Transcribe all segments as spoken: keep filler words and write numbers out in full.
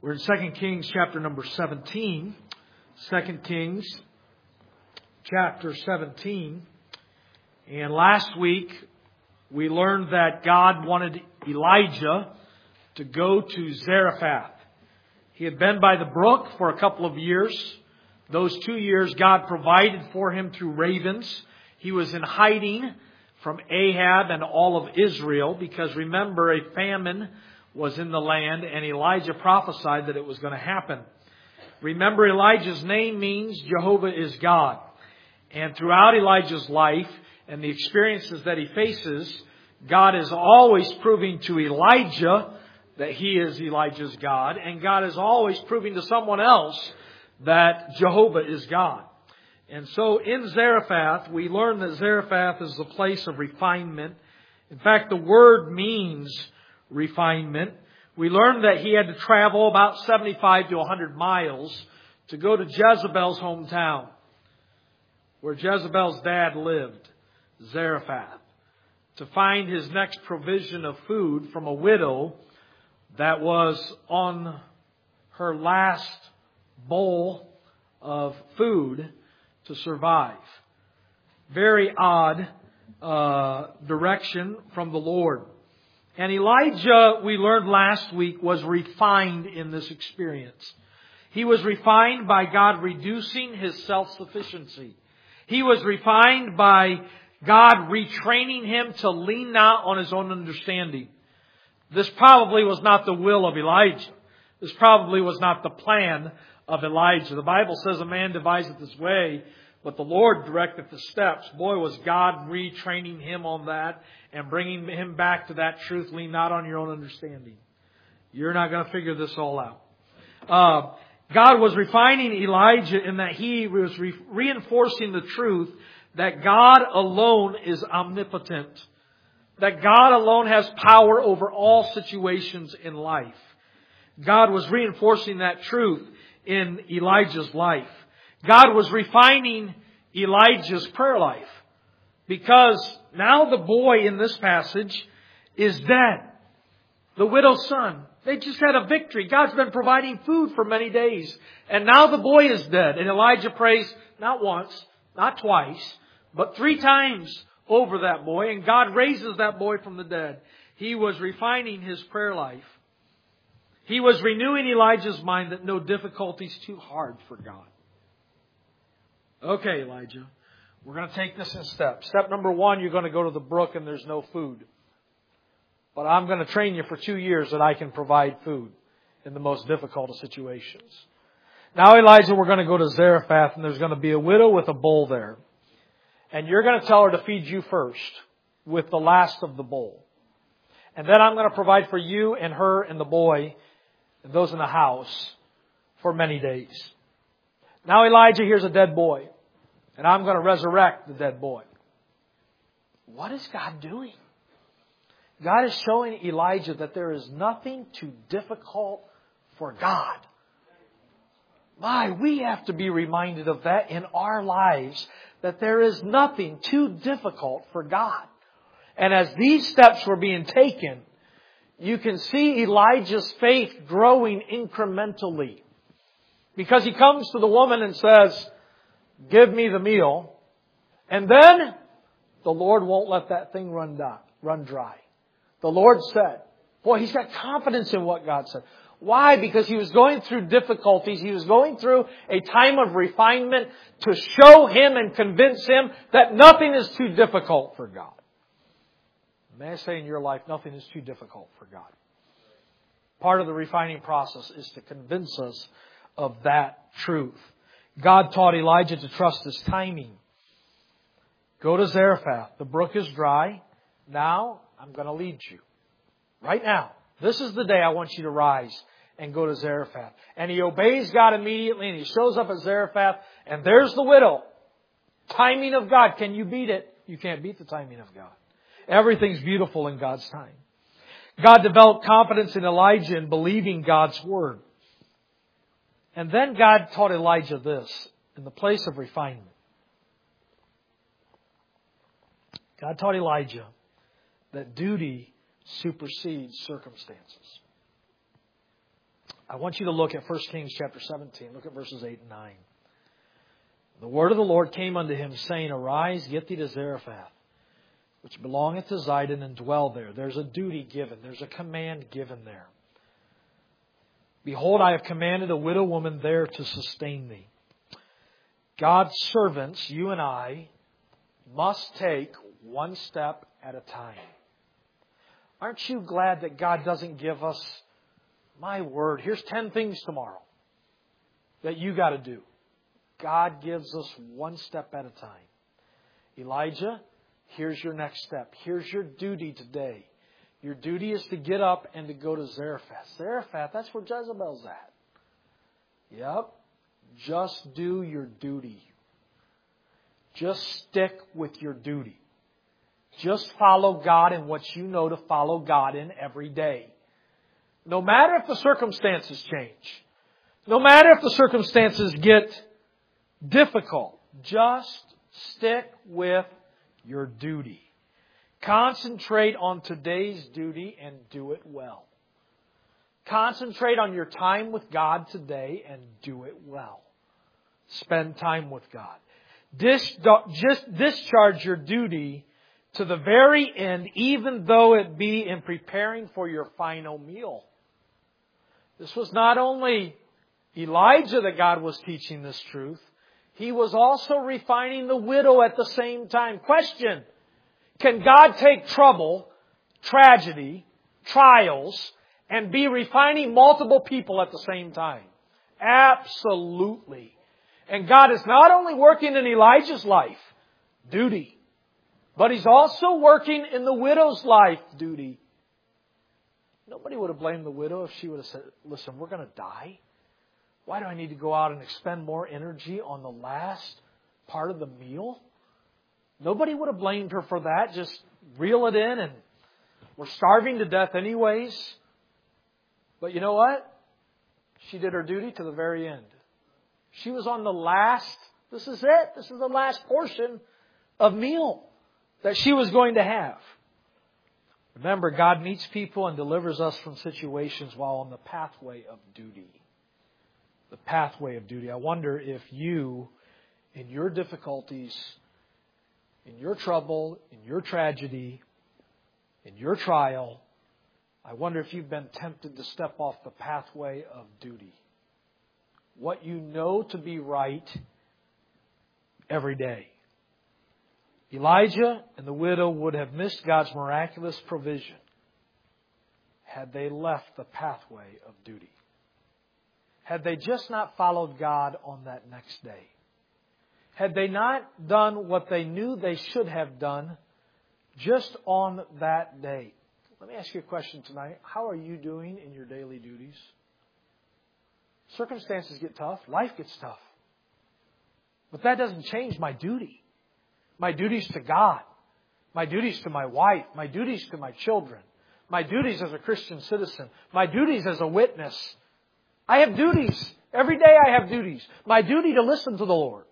We're in Second Kings chapter number seventeen. Second Kings chapter seventeen. And last week we learned that God wanted Elijah to go to Zarephath. He had been by the brook for a couple of years. Those two years God provided for him through ravens. He was in hiding from Ahab and all of Israel because remember, a famine was in the land and Elijah prophesied that it was going to happen. Remember, Elijah's name means Jehovah is God. And throughout Elijah's life and the experiences that he faces, God is always proving to Elijah that he is Elijah's God. And God is always proving to someone else that Jehovah is God. And so in Zarephath, we learn that Zarephath is a place of refinement. In fact, the word means refinement. We learned that he had to travel about seventy-five to one hundred miles to go to Jezebel's hometown, where Jezebel's dad lived, Zarephath, to find his next provision of food from a widow that was on her last bowl of food to survive. Very odd uh, direction from the Lord. And Elijah, we learned last week, was refined in this experience. He was refined by God reducing his self-sufficiency. He was refined by God retraining him to lean not on his own understanding. This probably was not the will of Elijah. This probably was not the plan of Elijah. The Bible says a man deviseth his way, but the Lord directeth the steps. Boy, was God retraining him on that and bringing him back to that truth. Lean not on your own understanding. You're not going to figure this all out. Uh, God was refining Elijah in that he was re- reinforcing the truth that God alone is omnipotent. That God alone has power over all situations in life. God was reinforcing that truth in Elijah's life. God was refining Elijah's prayer life. Because now the boy in this passage is dead. The widow's son. They just had a victory. God's been providing food for many days. And now the boy is dead. And Elijah prays not once, not twice, but three times over that boy. And God raises that boy from the dead. He was refining his prayer life. He was renewing Elijah's mind that no difficulty is too hard for God. Okay, Elijah, we're going to take this in steps. Step number one, you're going to go to the brook and there's no food. But I'm going to train you for two years that I can provide food in the most difficult of situations. Now, Elijah, we're going to go to Zarephath and there's going to be a widow with a bowl there. And you're going to tell her to feed you first with the last of the bowl. And then I'm going to provide for you and her and the boy and those in the house for many days. Now, Elijah, here's a dead boy. And I'm going to resurrect the dead boy. What is God doing? God is showing Elijah that there is nothing too difficult for God. My, we have to be reminded of that in our lives, that there is nothing too difficult for God. And as these steps were being taken, you can see Elijah's faith growing incrementally. Because he comes to the woman and says, give me the meal. And then the Lord won't let that thing run dry. The Lord said, boy, he's got confidence in what God said. Why? Because he was going through difficulties. He was going through a time of refinement to show him and convince him that nothing is too difficult for God. May I say in your life, nothing is too difficult for God. Part of the refining process is to convince us of that truth. God taught Elijah to trust his timing. Go to Zarephath. The brook is dry. Now, I'm going to lead you. Right now. This is the day I want you to rise and go to Zarephath. And he obeys God immediately and he shows up at Zarephath and there's the widow. Timing of God. Can you beat it? You can't beat the timing of God. Everything's beautiful in God's time. God developed confidence in Elijah in believing God's word. And then God taught Elijah this in the place of refinement. God taught Elijah that duty supersedes circumstances. I want you to look at First Kings chapter seventeen. Look at verses eight and nine. The word of the Lord came unto him, saying, Arise, get thee to Zarephath, which belongeth to Zidon, and dwell there. There's a duty given. There's a command given there. Behold, I have commanded a widow woman there to sustain thee. God's servants, you and I, must take one step at a time. Aren't you glad that God doesn't give us, my word, here's ten things tomorrow that you got to do. God gives us one step at a time. Elijah, here's your next step. Here's your duty today. Your duty is to get up and to go to Zarephath. Zarephath, that's where Jezebel's at. Yep. Just do your duty. Just stick with your duty. Just follow God in what you know to follow God in every day. No matter if the circumstances change. No matter if the circumstances get difficult. Just stick with your duty. Concentrate on today's duty and do it well. Concentrate on your time with God today and do it well. Spend time with God. Dis- just discharge your duty to the very end, even though it be in preparing for your final meal. This was not only Elijah that God was teaching this truth. He was also refining the widow at the same time. Question: can God take trouble, tragedy, trials, and be refining multiple people at the same time? Absolutely. And God is not only working in Elijah's life, duty, but He's also working in the widow's life, duty. Nobody would have blamed the widow if she would have said, listen, we're going to die. Why do I need to go out and expend more energy on the last part of the meal? Nobody would have blamed her for that. Just reel it in, and we're starving to death anyways. But you know what? She did her duty to the very end. She was on the last, this is it. This is the last portion of meal that she was going to have. Remember, God meets people and delivers us from situations while on the pathway of duty. The pathway of duty. I wonder if you, in your difficulties, in your trouble, in your tragedy, in your trial, I wonder if you've been tempted to step off the pathway of duty. What you know to be right every day. Elijah and the widow would have missed God's miraculous provision had they left the pathway of duty. Had they just not followed God on that next day. Had they not done what they knew they should have done just on that day. Let me ask you a question tonight. How are you doing in your daily duties? Circumstances get tough. Life gets tough. But that doesn't change my duty. My duties to God. My duties to my wife. My duties to my children. My duties as a Christian citizen. My duties as a witness. I have duties. Every day I have duties. My duty to listen to the Lord.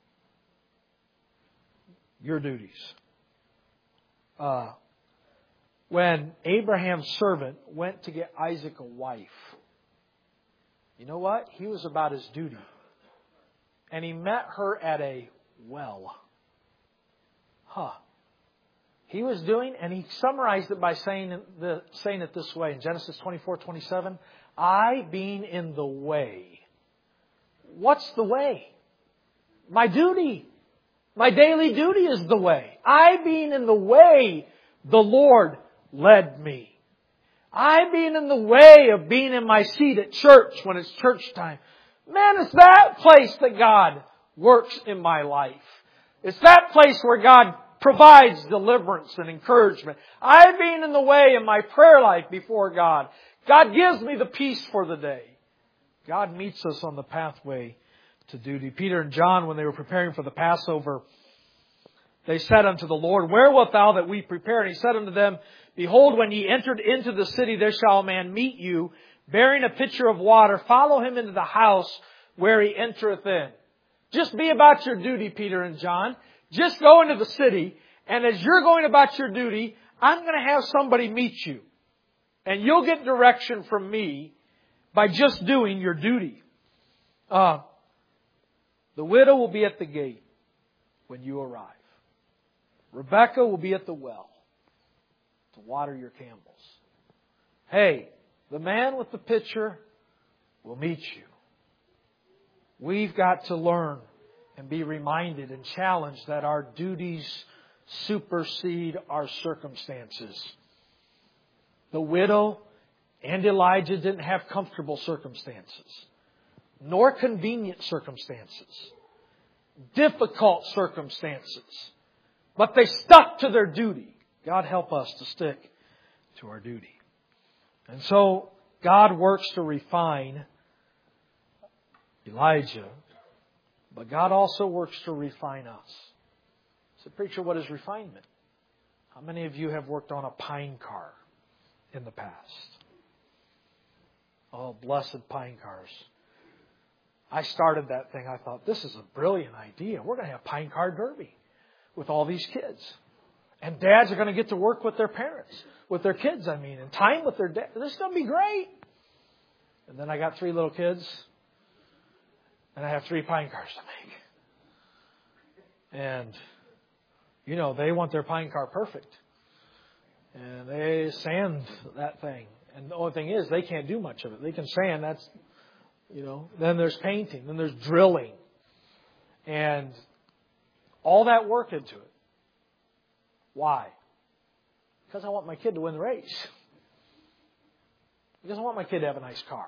Your duties. Uh, when Abraham's servant went to get Isaac a wife, you know what? He was about his duty. And he met her at a well. Huh. He was doing, and he summarized it by saying, the, saying it this way in Genesis twenty-four twenty-seven. I being in the way. What's the way? My duty. My daily duty is the way. I being in the way, the Lord led me. I being in the way of being in my seat at church when it's church time. Man, it's that place that God works in my life. It's that place where God provides deliverance and encouragement. I being in the way in my prayer life before God. God gives me the peace for the day. God meets us on the pathway to duty. Peter and John, when they were preparing for the Passover, they said unto the Lord, Where wilt thou that we prepare? And He said unto them, Behold, when ye entered into the city, there shall a man meet you, bearing a pitcher of water. Follow him into the house where he entereth in. Just be about your duty, Peter and John. Just go into the city, and as you're going about your duty, I'm going to have somebody meet you. And you'll get direction from me by just doing your duty. Uh, the widow will be at the gate when you arrive. Rebecca will be at the well to water your camels. Hey, the man with the pitcher will meet you. We've got to learn and be reminded and challenged that our duties supersede our circumstances. The widow and Elijah didn't have comfortable circumstances, nor convenient circumstances, difficult circumstances, but they stuck to their duty. God help us to stick to our duty. And so God works to refine Elijah, but God also works to refine us. So, preacher, what is refinement? How many of you have worked on a pine car in the past? Oh, blessed pine cars. I started that thing. I thought, this is a brilliant idea. We're going to have pine car derby with all these kids. And dads are going to get to work with their parents, with their kids, I mean, and time with their dad. This is going to be great. And then I got three little kids, and I have three pine cars to make. And, you know, they want their pine car perfect. And they sand that thing. And the only thing is, they can't do much of it. They can sand, that's, you know, then there's painting, then there's drilling. And all that work into it. Why? Because I want my kid to win the race. Because I want my kid to have a nice car.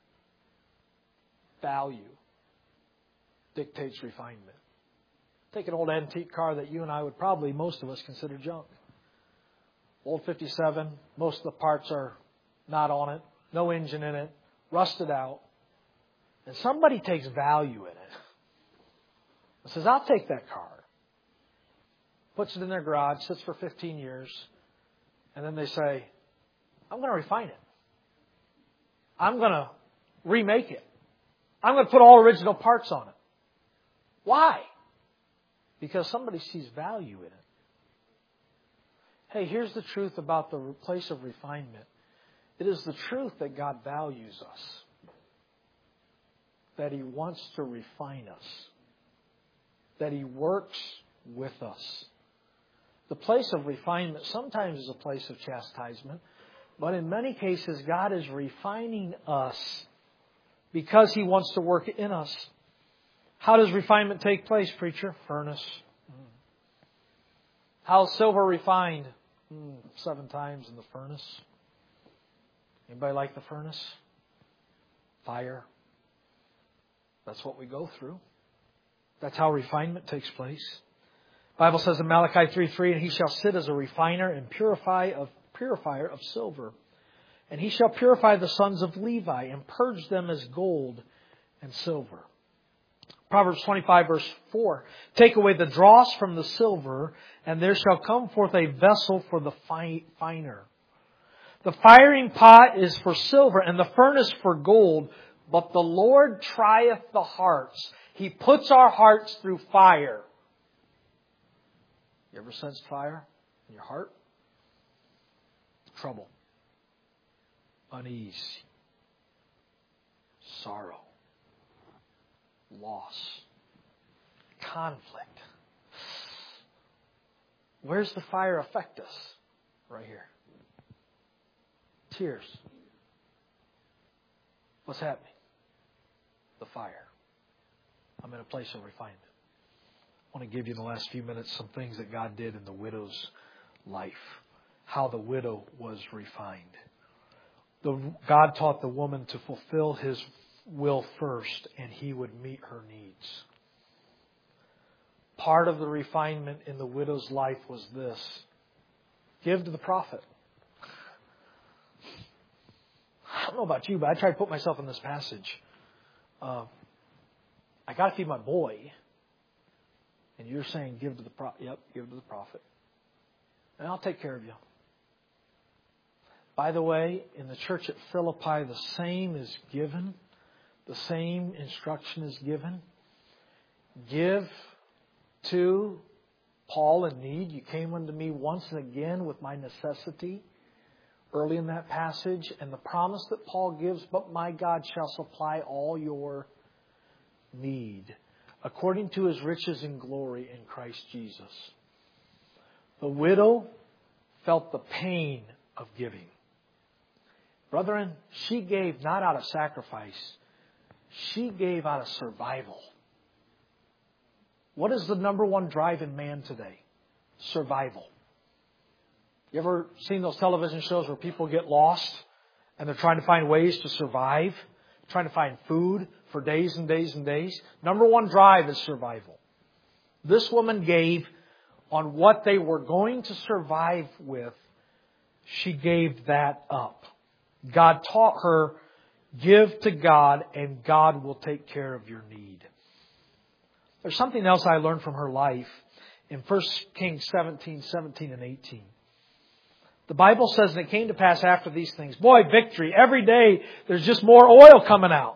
Value dictates refinement. Take an old antique car that you and I would probably, most of us, consider junk. Old fifty-seven, most of the parts are not on it, no engine in it, rusted out. And somebody takes value in it. And says, I'll take that car. Puts it in their garage, sits for fifteen years, and then they say, I'm going to refine it. I'm going to remake it. I'm going to put all original parts on it. Why? Because somebody sees value in it. Hey, here's the truth about the place of refinement. It is the truth that God values us. That He wants to refine us. That He works with us. The place of refinement sometimes is a place of chastisement, but in many cases God is refining us because He wants to work in us. How does refinement take place, preacher? Furnace. How is silver refined? Mm, seven times in the furnace. Anybody like the furnace? Fire. That's what we go through. That's how refinement takes place. The Bible says in Malachi three three, and he shall sit as a refiner and purify of purifier of silver. And he shall purify the sons of Levi and purge them as gold and silver. Proverbs twenty-five verse four, take away the dross from the silver, and there shall come forth a vessel for the finer. The firing pot is for silver and the furnace for gold, but the Lord trieth the hearts. He puts our hearts through fire. You ever sensed fire in your heart? Trouble, unease, sorrow, loss, conflict. Where's the fire affect us? Right here. Tears. What's happening? The fire. I'm in a place of refinement. I want to give you in the last few minutes some things that God did in the widow's life. How the widow was refined. The, God taught the woman to fulfill His will first, and He would meet her needs. Part of the refinement in the widow's life was this. Give to the prophet. I don't know about you, but I try to put myself in this passage. Uh, I got to feed my boy. And you're saying, give to the prophet. Yep, give to the prophet. And I'll take care of you. By the way, in the church at Philippi, the same is given. The same instruction is given. Give to Paul in need. You came unto me once and again with my necessity. early in that passage, and the promise that Paul gives, but my God shall supply all your need according to His riches and glory in Christ Jesus. The widow felt the pain of giving. Brethren, she gave not out of sacrifice. She gave out of survival. What is the number one drive in man today? Survival. You ever seen those television shows where people get lost and they're trying to find ways to survive? Trying to find food for days and days and days? Number one drive is survival. This woman gave on what they were going to survive with. She gave that up. God taught her, give to God and God will take care of your need. There's something else I learned from her life in First Kings seventeen, seventeen and eighteen. The Bible says, and it came to pass after these things. Boy, victory. Every day there's just more oil coming out.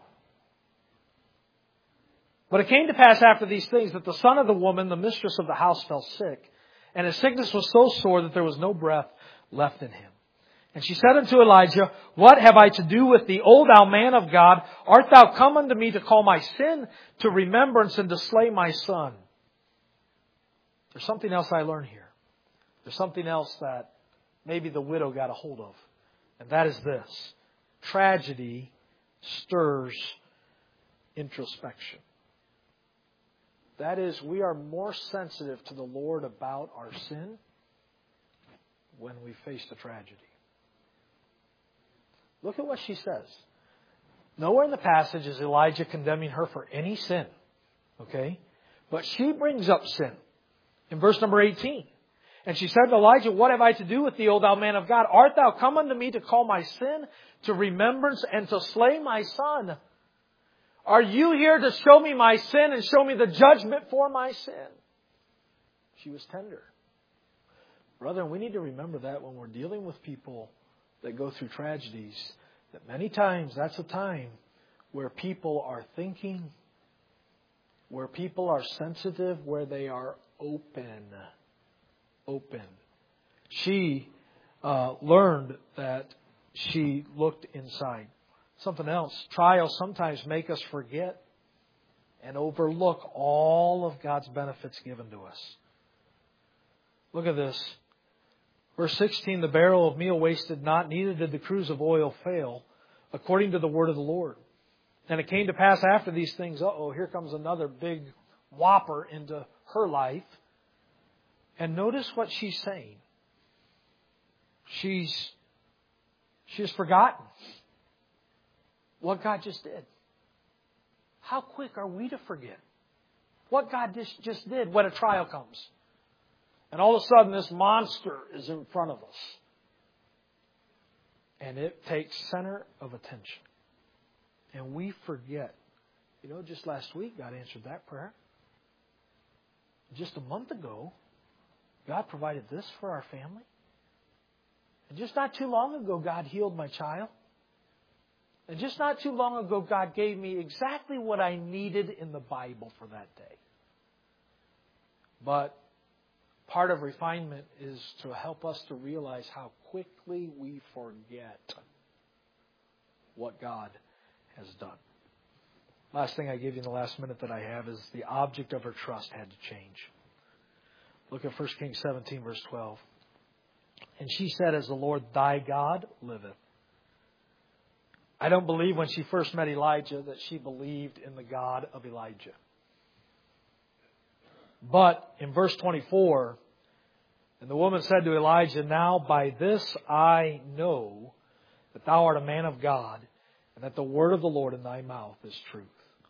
But it came to pass after these things that the son of the woman, the mistress of the house, fell sick. And his sickness was so sore that there was no breath left in him. And she said unto Elijah, what have I to do with thee, O thou man of God? Art thou come unto me to call my sin to remembrance and to slay my son? There's something else I learned here. There's something else that maybe the widow got a hold of. And that is this. Tragedy stirs introspection. That is, we are more sensitive to the Lord about our sin when we face the tragedy. Look at what she says. Nowhere in the passage is Elijah condemning her for any sin. Okay? But she brings up sin in verse number eighteen. And she said to Elijah, what have I to do with thee, O thou man of God? Art thou come unto me to call my sin to remembrance and to slay my son? Are you here to show me my sin and show me the judgment for my sin? She was tender. Brethren, we need to remember that when we're dealing with people that go through tragedies, that many times that's a time where people are thinking, where people are sensitive, where they are open. Open. She uh, learned that she looked inside. Something else. Trials sometimes make us forget and overlook all of God's benefits given to us. Look at this. Verse sixteen, the barrel of meal wasted not, neither did the cruse of oil fail, according to the word of the Lord. And it came to pass after these things, uh-oh, here comes another big whopper into her life. And notice what she's saying. She's, she's forgotten what God just did. How quick are we to forget what God just, just did when a trial comes? And all of a sudden this monster is in front of us. And it takes center of attention. And we forget. You know, just last week God answered that prayer. Just a month ago, God provided this for our family. And just not too long ago, God healed my child. And just not too long ago, God gave me exactly what I needed in the Bible for that day. But part of refinement is to help us to realize how quickly we forget what God has done. Last thing I give you in the last minute that I have is the object of her trust had to change. Look at First Kings seventeen, verse twelve. And she said, as the Lord thy God liveth. I don't believe when she first met Elijah that she believed in the God of Elijah. But in verse twenty-four, and the woman said to Elijah, now by this I know that thou art a man of God, and that the word of the Lord in thy mouth is truth.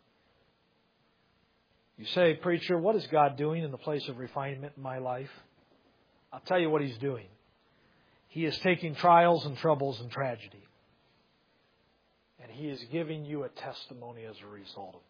You say, preacher, what is God doing in the place of refinement in my life? I'll tell you what He's doing. He is taking trials and troubles and tragedy, and He is giving you a testimony as a result of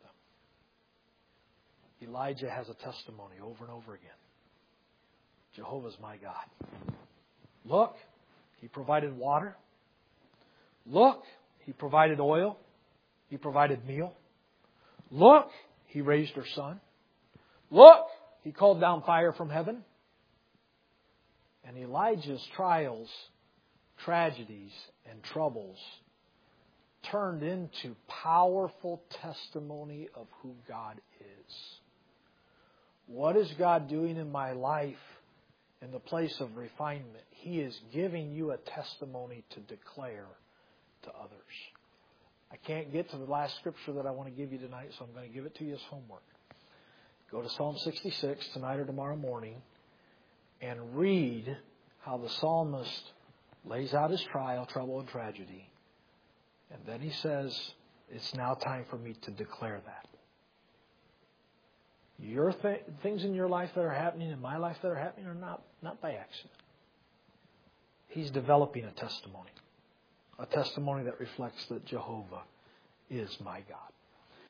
them. Elijah has a testimony over and over again. Jehovah's my God. Look, He provided water. Look, He provided oil. He provided meal. Look, He raised her son. Look, He called down fire from heaven. And Elijah's trials tragedies and troubles turned into powerful testimony of who God is. What is God doing in my life in the place of refinement? He is giving you a testimony to declare to others. I can't get to the last scripture that I want to give you tonight, so I'm going to give it to you as homework. Go to Psalm sixty-six tonight or tomorrow morning and read how the psalmist lays out his trial, trouble, and tragedy. And then he says, it's now time for me to declare that. Your th- things in your life that are happening, in my life that are happening, are not, not by accident. He's developing a testimony. A testimony that reflects that Jehovah is my God.